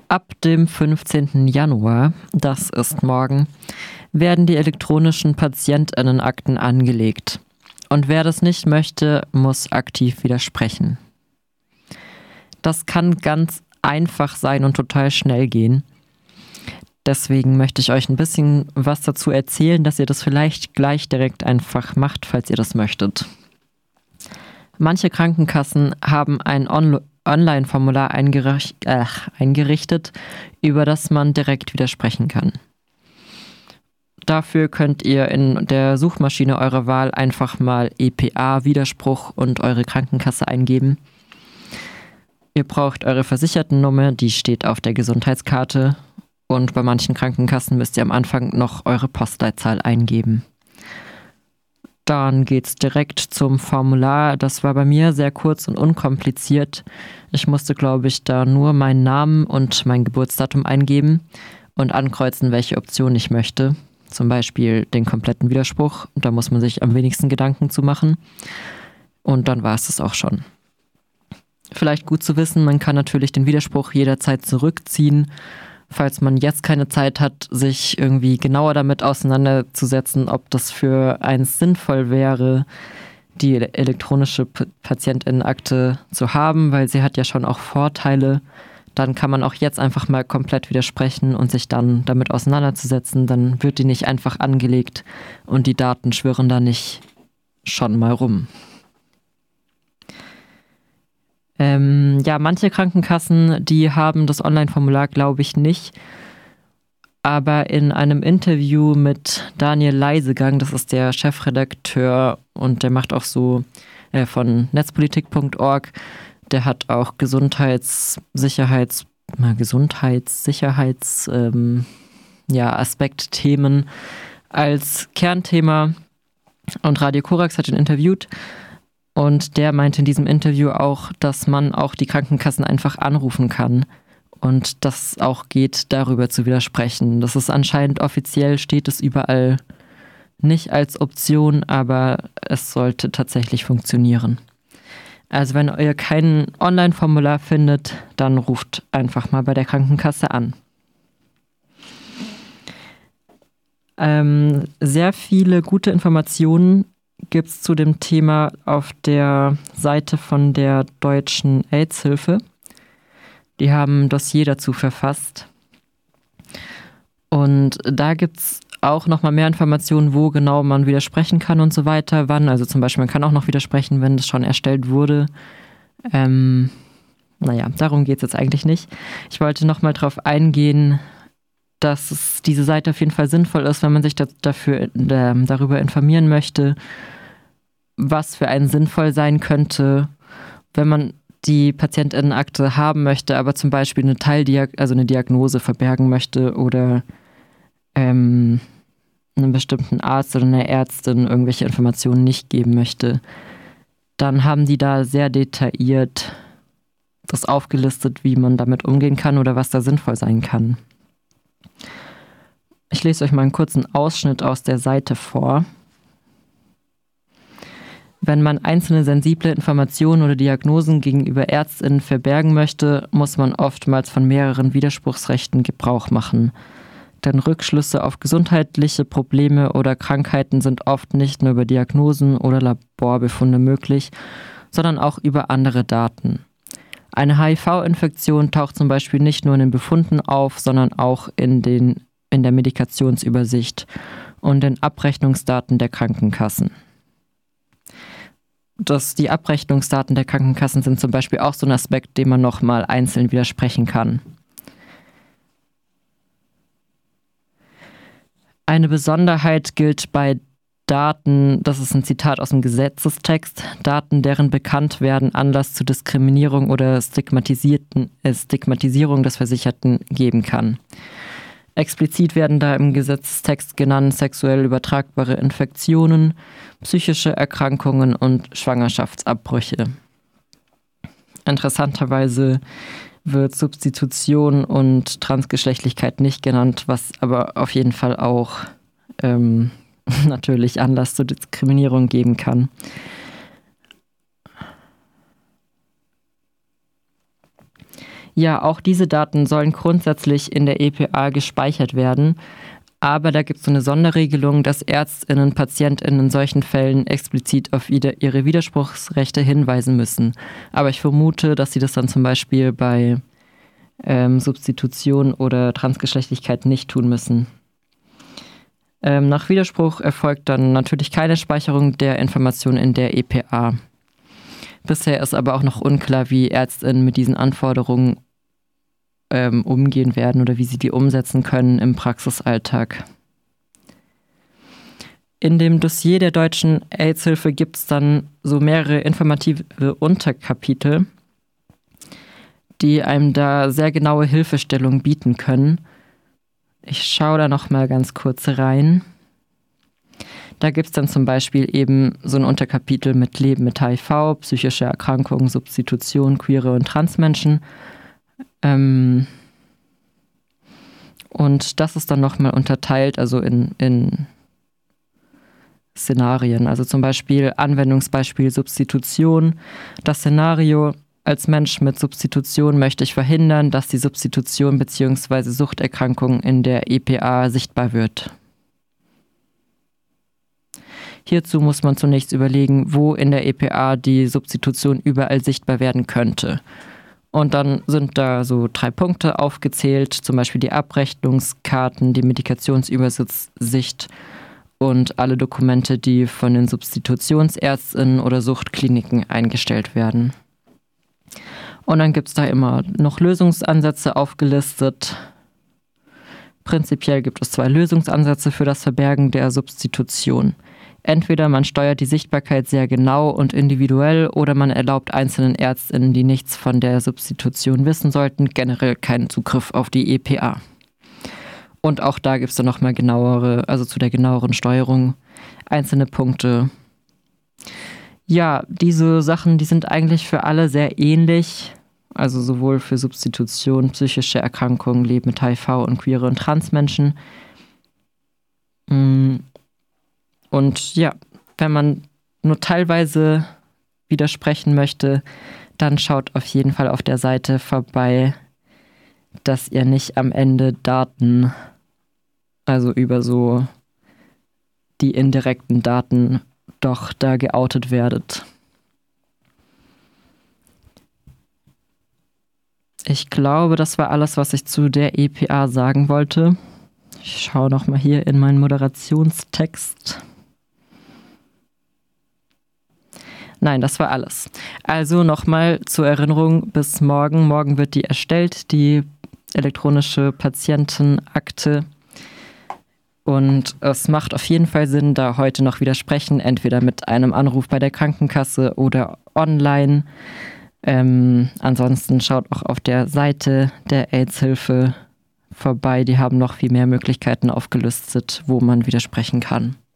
Ab dem 15. Januar, das ist morgen, werden die elektronischen PatientInnenakten angelegt. Und wer das nicht möchte, muss aktiv widersprechen. Das kann ganz einfach sein und total schnell gehen. Deswegen möchte ich euch ein bisschen was dazu erzählen, dass ihr das vielleicht gleich direkt einfach macht, falls ihr das möchtet. Manche Krankenkassen haben ein Online-Formular eingerichtet, über das man direkt widersprechen kann. Dafür könnt ihr in der Suchmaschine eurer Wahl einfach mal EPA Widerspruch und eure Krankenkasse eingeben. Ihr braucht eure Versichertennummer, die steht auf der Gesundheitskarte, und bei manchen Krankenkassen müsst ihr am Anfang noch eure Postleitzahl eingeben. Dann geht's direkt zum Formular. Das war bei mir sehr kurz und unkompliziert. Ich musste, glaube ich, da nur meinen Namen und mein Geburtsdatum eingeben und ankreuzen, welche Option ich möchte. Zum Beispiel den kompletten Widerspruch. Da muss man sich am wenigsten Gedanken zu machen. Und dann war es das auch schon. Vielleicht gut zu wissen, man kann natürlich den Widerspruch jederzeit zurückziehen. Falls man jetzt keine Zeit hat, sich irgendwie genauer damit auseinanderzusetzen, ob das für einen sinnvoll wäre, die elektronische PatientInnenakte zu haben, weil sie hat ja schon auch Vorteile, dann kann man auch jetzt einfach mal komplett widersprechen und sich dann damit auseinanderzusetzen. Dann wird die nicht einfach angelegt und die Daten schwirren da nicht schon mal rum. Manche Krankenkassen, die haben das Online-Formular, glaube ich, nicht. Aber in einem Interview mit Daniel Leisegang, das ist der Chefredakteur und der macht auch so von netzpolitik.org, der hat auch Aspektthemen als Kernthema, und Radio Korax hat ihn interviewt. Und der meinte in diesem Interview auch, dass man auch die Krankenkassen einfach anrufen kann und das auch geht, darüber zu widersprechen. Das ist anscheinend offiziell, steht es überall nicht als Option, aber es sollte tatsächlich funktionieren. Also wenn ihr kein Online-Formular findet, dann ruft einfach mal bei der Krankenkasse an. Sehr viele gute Informationen gibt es zu dem Thema auf der Seite von der Deutschen AIDS-Hilfe. Die haben ein Dossier dazu verfasst. Und da gibt es auch nochmal mehr Informationen, wo genau man widersprechen kann und so weiter, wann. Also zum Beispiel, man kann auch noch widersprechen, wenn das schon erstellt wurde. Darum geht es jetzt eigentlich nicht. Ich wollte nochmal darauf eingehen, dass diese Seite auf jeden Fall sinnvoll ist, wenn man sich darüber informieren möchte, was für einen sinnvoll sein könnte, wenn man die PatientInnenakte haben möchte, aber zum Beispiel eine Diagnose verbergen möchte oder einem bestimmten Arzt oder einer Ärztin irgendwelche Informationen nicht geben möchte. Dann haben die da sehr detailliert das aufgelistet, wie man damit umgehen kann oder was da sinnvoll sein kann. Ich lese euch mal einen kurzen Ausschnitt aus der Seite vor. Wenn man einzelne sensible Informationen oder Diagnosen gegenüber ÄrztInnen verbergen möchte, muss man oftmals von mehreren Widerspruchsrechten Gebrauch machen. Denn Rückschlüsse auf gesundheitliche Probleme oder Krankheiten sind oft nicht nur über Diagnosen oder Laborbefunde möglich, sondern auch über andere Daten. Eine HIV-Infektion taucht zum Beispiel nicht nur in den Befunden auf, sondern auch in der Medikationsübersicht und den Abrechnungsdaten der Krankenkassen. Die Abrechnungsdaten der Krankenkassen sind zum Beispiel auch so ein Aspekt, dem man nochmal einzeln widersprechen kann. Eine Besonderheit gilt bei Daten, das ist ein Zitat aus dem Gesetzestext, Daten, deren Bekanntwerden Anlass zu Diskriminierung oder Stigmatisierung des Versicherten geben kann. Explizit werden da im Gesetzestext genannt sexuell übertragbare Infektionen, psychische Erkrankungen und Schwangerschaftsabbrüche. Interessanterweise wird Substitution und Transgeschlechtlichkeit nicht genannt, was aber auf jeden Fall auch natürlich Anlass zur Diskriminierung geben kann. Ja, auch diese Daten sollen grundsätzlich in der EPA gespeichert werden. Aber da gibt es so eine Sonderregelung, dass ÄrztInnen, PatientInnen in solchen Fällen explizit auf ihre Widerspruchsrechte hinweisen müssen. Aber ich vermute, dass sie das dann zum Beispiel bei Substitution oder Transgeschlechtlichkeit nicht tun müssen. Nach Widerspruch erfolgt dann natürlich keine Speicherung der Informationen in der EPA. Bisher ist aber auch noch unklar, wie ÄrztInnen mit diesen Anforderungen umgehen werden oder wie sie die umsetzen können im Praxisalltag. In dem Dossier der Deutschen AIDS-Hilfe gibt es dann so mehrere informative Unterkapitel, die einem da sehr genaue Hilfestellung bieten können. Ich schaue da noch mal ganz kurz rein. Da gibt es dann zum Beispiel eben so ein Unterkapitel mit Leben mit HIV, psychische Erkrankungen, Substitution, queere und Transmenschen. Und das ist dann nochmal unterteilt, also in Szenarien. Also zum Beispiel Anwendungsbeispiel Substitution. Das Szenario: Als Mensch mit Substitution möchte ich verhindern, dass die Substitution bzw. Suchterkrankung in der EPA sichtbar wird. Hierzu muss man zunächst überlegen, wo in der EPA die Substitution überall sichtbar werden könnte. Und dann sind da so 3 Punkte aufgezählt, zum Beispiel die Abrechnungskarten, die Medikationsübersicht und alle Dokumente, die von den Substitutionsärztinnen oder Suchtkliniken eingestellt werden. Und dann gibt es da immer noch Lösungsansätze aufgelistet. Prinzipiell gibt es 2 Lösungsansätze für das Verbergen der Substitution. Entweder man steuert die Sichtbarkeit sehr genau und individuell oder man erlaubt einzelnen ÄrztInnen, die nichts von der Substitution wissen sollten, generell keinen Zugriff auf die EPA. Und auch da gibt es dann nochmal zu der genaueren Steuerung einzelne Punkte. Ja, diese Sachen, die sind eigentlich für alle sehr ähnlich. Also sowohl für Substitution, psychische Erkrankungen, Leben mit HIV und queere und Transmenschen. Und ja, wenn man nur teilweise widersprechen möchte, dann schaut auf jeden Fall auf der Seite vorbei, dass ihr nicht am Ende Daten, also über so die indirekten Daten, doch da geoutet werdet. Ich glaube, das war alles, was ich zu der EPA sagen wollte. Ich schaue noch mal hier in meinen Moderationstext. Nein, das war alles. Also nochmal zur Erinnerung, bis morgen. Morgen wird die erstellt, die elektronische Patientenakte. Und es macht auf jeden Fall Sinn, da heute noch widersprechen, entweder mit einem Anruf bei der Krankenkasse oder online. Ansonsten schaut auch auf der Seite der AIDS-Hilfe vorbei. Die haben noch viel mehr Möglichkeiten aufgelistet, wo man widersprechen kann.